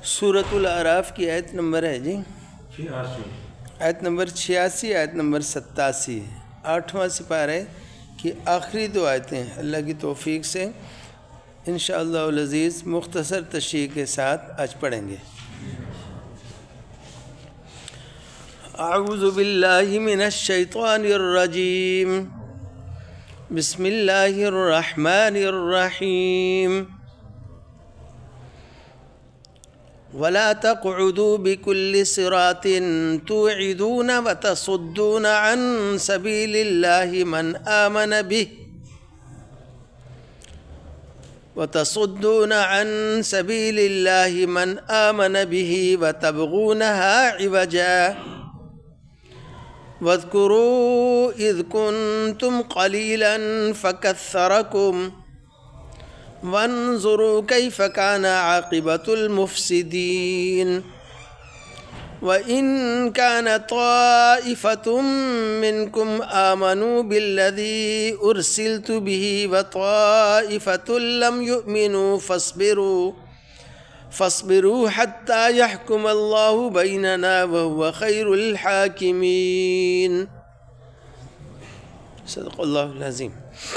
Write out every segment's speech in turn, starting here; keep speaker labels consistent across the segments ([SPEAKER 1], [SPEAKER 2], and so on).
[SPEAKER 1] سورۃ الاعراف کی آیت نمبر ہے جی
[SPEAKER 2] 86
[SPEAKER 1] آیت نمبر 86 آیت نمبر 87 8واں سپارہ کی آخری دو آیتیں اللہ کی توفیق سے انشاءاللہ العزیز مختصر تشریح کے ساتھ آج پڑھیں گے۔ اعوذ باللہ من الشیطان الرجیم بسم اللہ الرحمن الرحیم وَلَا تَقْعُدُوا بِكُلِّ صِرَاطٍ تُوعِدُونَ وَتَصُدُّونَ عَن سَبِيلِ اللَّهِ مَنْ آمَنَ بِهِ وَتَبْغُونَهَا عِوَجًا وَاذْكُرُوا إِذْ كُنْتُمْ قَلِيلًا فَكَثَّرَكُمْ وانظروا كيف كان عاقبة المفسدين وإن كان طائفة منكم آمنوا بالذي أرسلت به وطائفة لم يؤمنوا فاصبروا حتى يحكم الله بيننا وهو خير الحاكمين صدق اللہ العظیم۔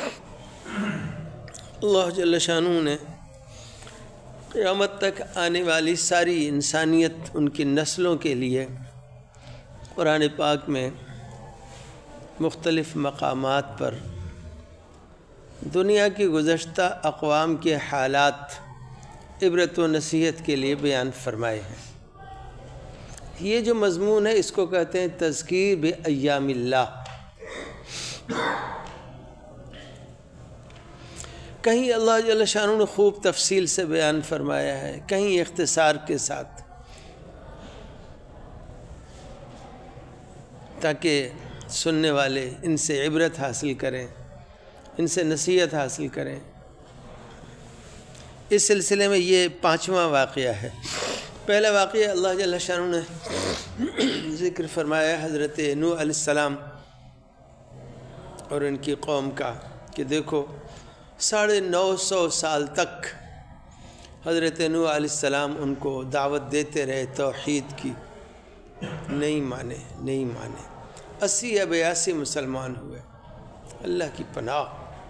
[SPEAKER 1] اللہ جل شانہ نے قیامت تک آنے والی ساری انسانیت ان کی نسلوں کے لیے قرآن پاک میں مختلف مقامات پر دنیا کی گزشتہ اقوام کے حالات عبرت و نصیحت کے لیے بیان فرمائے ہیں۔ یہ جو مضمون ہے اس کو کہتے ہیں تذکیر بایام اللہ۔ کہیں اللہ جل شانہ نے خوب تفصیل سے بیان فرمایا ہے، کہیں اختصار کے ساتھ، تاکہ سننے والے ان سے عبرت حاصل کریں، ان سے نصیحت حاصل کریں۔ اس سلسلے میں یہ 5واں واقعہ ہے۔ پہلا واقعہ اللہ جل شانہ نے ذکر فرمایا حضرت نوح علیہ السلام اور ان کی قوم کا، کہ دیکھو 950 سال تک حضرت نوح علیہ السلام ان کو دعوت دیتے رہے توحید کی، نہیں مانے 80 یا 82 مسلمان ہوئے۔ اللہ کی پناہ۔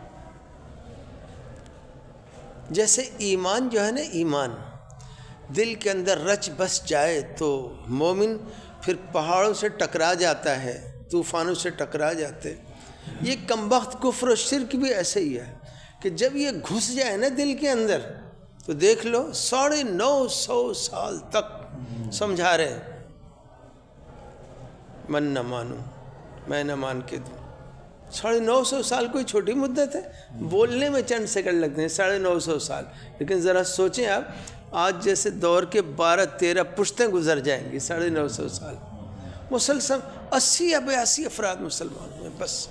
[SPEAKER 1] جیسے ایمان جو ہے نا، ایمان دل کے اندر رچ بس جائے تو مومن پھر پہاڑوں سے ٹکرا جاتا ہے، طوفانوں سے ٹکرا جاتے۔ یہ کمبخت کفر و شرک بھی ایسے ہی ہے کہ جب یہ گھس جائے نا دل کے اندر تو دیکھ لو 950 سال تک سمجھا رہے من نہ مانو میں نہ مان کے دوں۔ 950 سال کوئی چھوٹی مدت ہے؟ بولنے میں چند سیکنڈ لگتے ہیں 950 سال، لیکن ذرا سوچیں آپ، آج جیسے دور کے 12-13 پشتیں گزر جائیں گی 950 سال، مسلسل 80 یا 82 افراد مسلمان ہوئے بس۔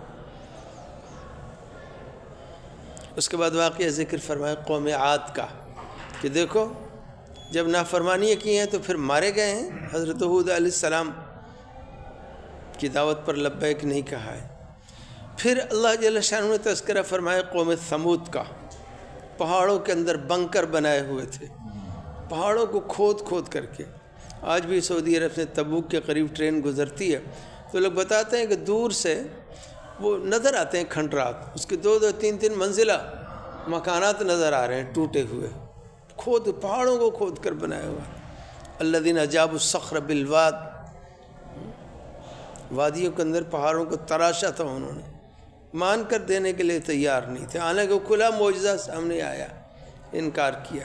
[SPEAKER 1] اس کے بعد واقعہ ذکر فرمایا قوم عاد کا، کہ دیکھو جب نافرمانیاں کی ہیں تو پھر مارے گئے ہیں۔ حضرت ہود علیہ السلام کی دعوت پر لبیک نہیں کہا ہے۔ پھر اللہ جل شانہ نے تذکرہ فرمایا قوم ثمود کا، پہاڑوں کے اندر بنکر بنائے ہوئے تھے، پہاڑوں کو کھود کر کے۔ آج بھی سعودی عرب سے تبوک کے قریب ٹرین گزرتی ہے تو لوگ بتاتے ہیں کہ دور سے وہ نظر آتے ہیں کھنڈرات، اس کے 2-2 3-3 منزلہ مکانات نظر آ رہے ہیں ٹوٹے ہوئے، پہاڑوں کو کھود کر بنایا ہوا۔ الذین اجابوا الصخر بالواد، وادیوں کے اندر پہاڑوں کو تراشا تھا انہوں نے، مان کر دینے کے لیے تیار نہیں تھے، حالانکہ کھلا معجزہ سامنے آیا، انکار کیا۔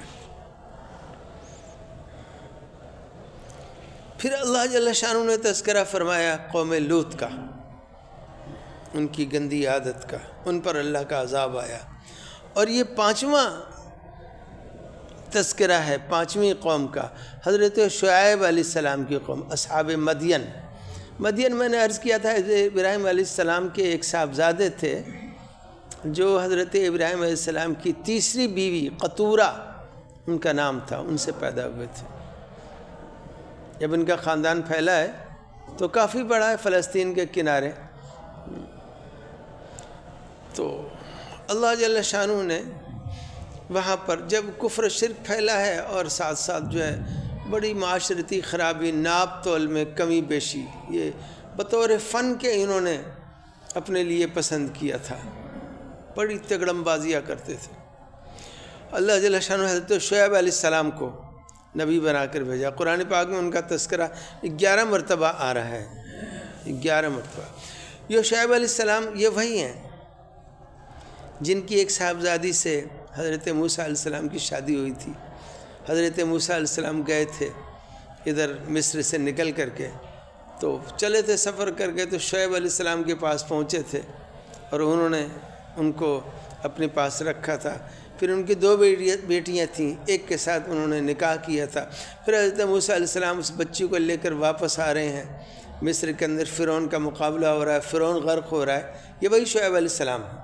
[SPEAKER 1] پھر اللہ جل شانہ نے تذکرہ فرمایا قوم لوط کا، ان کی گندی عادت کا، ان پر اللہ کا عذاب آیا۔ اور یہ 5واں تذکرہ ہے 5ویں قوم کا، حضرت شعیب علیہ السلام کی قوم، اصحاب مدین۔ میں نے عرض کیا تھا ابراہیم علیہ السلام کے ایک صاحبزادے تھے جو حضرت ابراہیم علیہ السلام کی تیسری بیوی قطورہ ان کا نام تھا، ان سے پیدا ہوئے تھے۔ جب ان کا خاندان پھیلا ہے تو کافی بڑا ہے، فلسطین کے کنارے۔ تو اللہ جل شانہ نے وہاں پر جب کفر و شرک پھیلا ہے اور ساتھ ساتھ جو ہے بڑی معاشرتی خرابی، ناپ تول میں کمی بیشی، یہ بطور فن کے انہوں نے اپنے لیے پسند کیا تھا، بڑی تگڑم بازیاں کرتے تھے۔ اللہ جل شانہ حضرت شعیب علیہ السلام کو نبی بنا کر بھیجا۔ قرآن پاک میں ان کا تذکرہ 11 مرتبہ آ رہا ہے، 11 مرتبہ۔ یہ شعیب علیہ السلام یہ وہی ہیں جن کی ایک صاحبزادی سے حضرت موسیٰ علیہ السلام کی شادی ہوئی تھی۔ حضرت موسیٰ علیہ السلام گئے تھے ادھر مصر سے نکل کر کے، تو چلے تھے سفر کر کے، تو شعیب علیہ السلام کے پاس پہنچے تھے اور انہوں نے ان کو اپنے پاس رکھا تھا۔ پھر ان کی 2 بیٹیاں تھیں، ایک کے ساتھ انہوں نے نکاح کیا تھا۔ پھر حضرت موسیٰ علیہ السلام اس بچی کو لے کر واپس آ رہے ہیں، مصر کے اندر فرعون کا مقابلہ ہو رہا ہے، فرعون غرق ہو رہا ہے، یہ وہی شعیب علیہ السلام ہے۔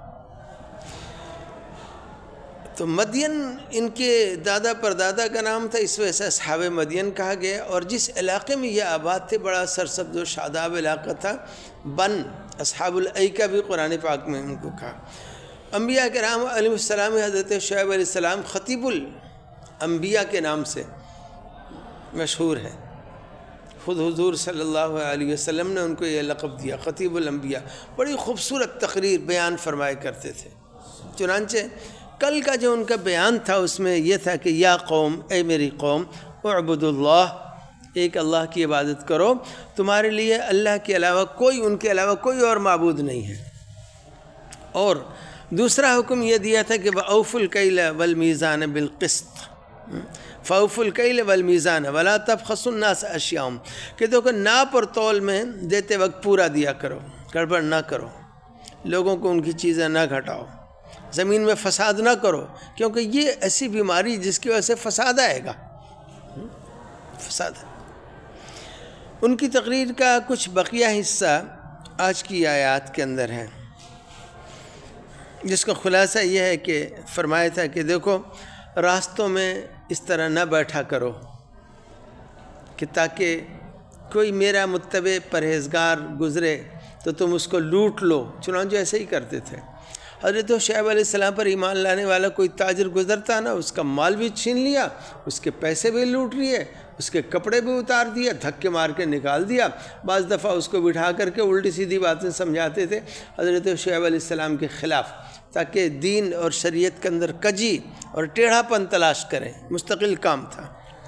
[SPEAKER 1] تو مدین ان کے دادا پردادا کا نام تھا، اس وجہ سے اصحاب مدین کہا گیا، اور جس علاقے میں یہ آباد تھے بڑا سرسبز و شاداب علاقہ تھا، بن اصحاب الایکہ بھی قرآن پاک میں ان کو کہا۔ انبیاء کرام علیہ السلام حضرت شعیب علیہ السلام خطیب الانبیاء کے نام سے مشہور ہے، خود حضور صلی اللہ علیہ وسلم نے ان کو یہ لقب دیا، خطیب الانبیاء۔ بڑی خوبصورت تقریر بیان فرمایا کرتے تھے۔ چنانچہ کل کا جو ان کا بیان تھا اس میں یہ تھا کہ یا قوم، اے میری قوم، اعبدوا اللہ، ایک اللہ کی عبادت کرو، تمہارے لیے اللہ کے علاوہ کوئی، ان کے علاوہ کوئی اور معبود نہیں ہے۔ اور دوسرا حکم یہ دیا تھا کہ وَأَوْفُوا الْكَيْلَ وَالْمِيزَانَ بِالْقِسْطِ فَأَوْفُوا الْكَيْلَ وَالْمِيزَانَ وَلَا تَبْخَسُوا النَّاسَ أَشْيَاءَهُمْ، کہ دیکھو ناپ اور تول میں دیتے وقت پورا دیا کرو، گڑبڑ نہ کرو، لوگوں کو ان کی چیزیں نہ گھٹاؤ، زمین میں فساد نہ کرو، کیونکہ یہ ایسی بیماری جس کی وجہ سے فساد آئے گا، فساد۔ ان کی تقریر کا کچھ بقیہ حصہ آج کی آیات کے اندر ہے، جس کا خلاصہ یہ ہے کہ فرمایا تھا کہ دیکھو راستوں میں اس طرح نہ بیٹھا کرو کہ تاکہ کوئی میرا متبع پرہیزگار گزرے تو تم اس کو لوٹ لو، چنانچہ ایسے ہی کرتے تھے۔ حضرت شعیب علیہ السلام پر ایمان لانے والا کوئی تاجر گزرتا نا، اس کا مال بھی چھین لیا، اس کے پیسے بھی لوٹ لیے، اس کے کپڑے بھی اتار دیے، دھکے مار کے نکال دیا۔ بعض دفعہ اس کو بٹھا کر کے الٹی سیدھی باتیں سمجھاتے تھے حضرت شعیب علیہ السلام کے خلاف، تاکہ دین اور شریعت کے اندر کجی اور ٹیڑھا پن تلاش کریں، مستقل کام تھا۔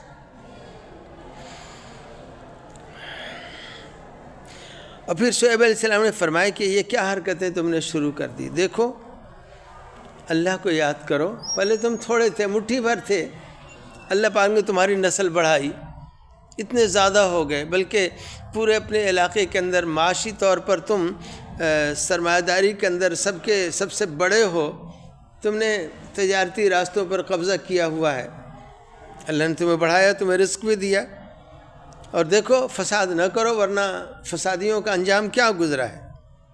[SPEAKER 1] اور پھر شعیب علیہ السلام نے فرمایا کہ یہ کیا حرکتیں تم نے شروع کر دی، دیکھو اللہ کو یاد کرو، پہلے تم تھوڑے تھے، مٹھی بھر تھے، اللہ پاک نے تمہاری نسل بڑھائی، اتنے زیادہ ہو گئے، بلکہ پورے اپنے علاقے کے اندر معاشی طور پر تم سرمایہ داری کے اندر سب سے بڑے ہو، تم نے تجارتی راستوں پر قبضہ کیا ہوا ہے، اللہ نے تمہیں بڑھایا، تمہیں رزق بھی دیا، اور دیکھو فساد نہ کرو ورنہ فسادیوں کا انجام کیا گزرا ہے۔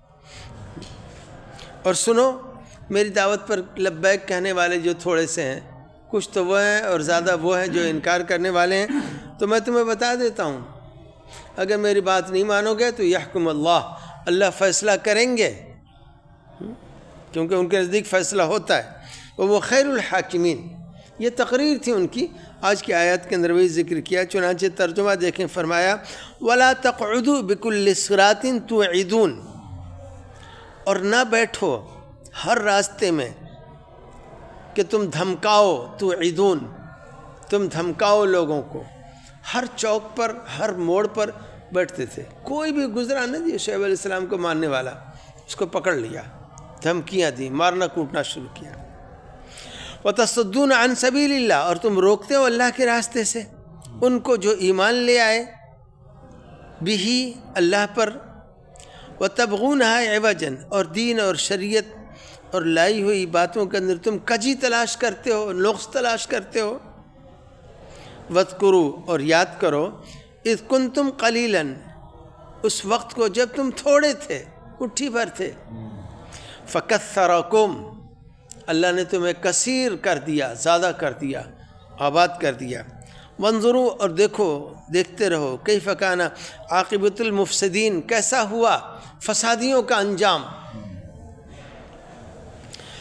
[SPEAKER 1] اور سنو میری دعوت پر لبیک کہنے والے جو تھوڑے سے ہیں، کچھ تو وہ ہیں اور زیادہ وہ ہیں جو انکار کرنے والے ہیں، تو میں تمہیں بتا دیتا ہوں اگر میری بات نہیں مانو گے تو یحکم اللہ فیصلہ کریں گے، کیونکہ ان کے نزدیک فیصلہ ہوتا ہے، وہ خیر الحاکمین۔ یہ تقریر تھی ان کی، آج کی آیات کے اندر وہی ذکر کیا، چنانچہ ترجمہ دیکھیں، فرمایا وَلَا تَقْعُدُوا بِكُلِّ صِرَاطٍ تُوعِدُونَ، اور نہ بیٹھو ہر راستے میں کہ تم دھمکاؤ، توعدون، تم دھمکاؤ لوگوں کو، ہر چوک پر ہر موڑ پر بیٹھتے تھے، کوئی بھی گزرا نہ جی شعیب علیہ السلام کو ماننے والا، اس کو پکڑ لیا، دھمکیاں دی، مارنا کوٹنا شروع کیا۔ وَتَصُدُّونَ عَنْ سَبِيلِ اللَّهِ، اور تم روکتے ہو اللہ کے راستے سے ان کو جو ایمان لے آئے، بِهِ، اللہ پر، وَتَبْغُونَهَا عِوَجًا، اور دین اور شریعت اور لائی ہوئی باتوں کے اندر تم کجی تلاش کرتے ہو، نقص تلاش کرتے ہو۔ وَاذْكُرُوا، اور یاد کرو، اِذْ كُنْتُمْ قَلِيلًا، اس وقت کو جب تم تھوڑے تھے، مٹھی بھر تھے، فَكَثَّرَكُمْ، اللہ نے تمہیں کثیر کر دیا، زیادہ کر دیا، آباد کر دیا۔ وانظروا، اور دیکھتے رہو، کیف کان عاقبۃ المفسدین، کیسا ہوا فسادیوں کا انجام۔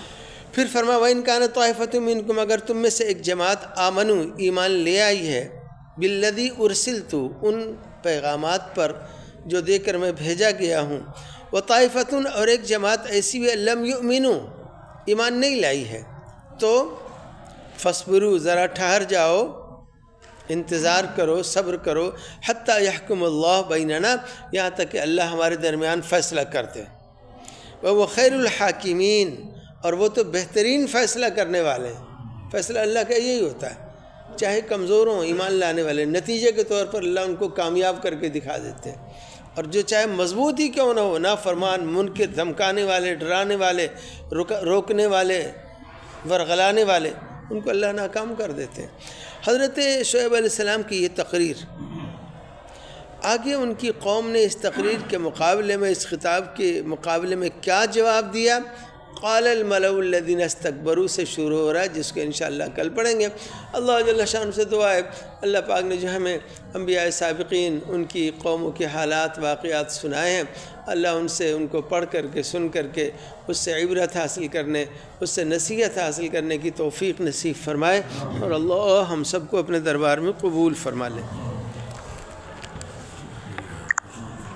[SPEAKER 1] پھر فرما وَإِنْ كَانَ طَائِفَةٌ مِّنْكُمْ اگر تم میں سے ایک جماعت آمنو ایمان لے آئی ہے بِالَّذِي أُرْسِلْتُ ان پیغامات پر جو دے کر میں بھیجا گیا ہوں، وَطَائِفَةٌ اور ایک جماعت ایسی بھی لَمْ يُؤْمِنُوا ایمان نہیں لائی ہے، تو فَاصْبِرُوا ذرا ٹھہر جاؤ، انتظار کرو، صبر کرو، حتیٰ یحکم اللہ بیننا یہاں تک کہ اللہ ہمارے درمیان فیصلہ کرتے، وَهُوَ خَيْرُ الْحَاكِمِينَ اور وہ تو بہترین فیصلہ کرنے والے ہیں۔ فیصلہ اللہ کا یہی ہوتا ہے، چاہے کمزور ہوں ایمان لانے والے، نتیجے کے طور پر اللہ ان کو کامیاب کر کے دکھا دیتے ہیں، اور جو چاہے مضبوط ہی کیوں نہ ہو، نافرمان، منکر، دھمکانے والے، ڈرانے والے، روکنے والے، ورغلانے والے، ان کو اللہ ناکام کر دیتے ہیں۔ حضرت شعیب علیہ السلام کی یہ تقریر، آگے ان کی قوم نے اس تقریر کے مقابلے میں، اس خطاب کے مقابلے میں کیا جواب دیا؟ قال الملأ الذین استکبروا سے شروع ہو رہا ہے، جس کو انشاءاللہ کل پڑھیں گے۔ اللہ جل شانہ سے دعا ہے اللہ پاک نے جو ہمیں انبیاء سابقین ان کی قوموں کے حالات واقعات سنائے ہیں، اللہ ان سے، ان کو پڑھ کر کے، سن کر کے اس سے عبرت حاصل کرنے، اس سے نصیحت حاصل کرنے کی توفیق نصیب فرمائے، اور اللہ ہم سب کو اپنے دربار میں قبول فرما لے۔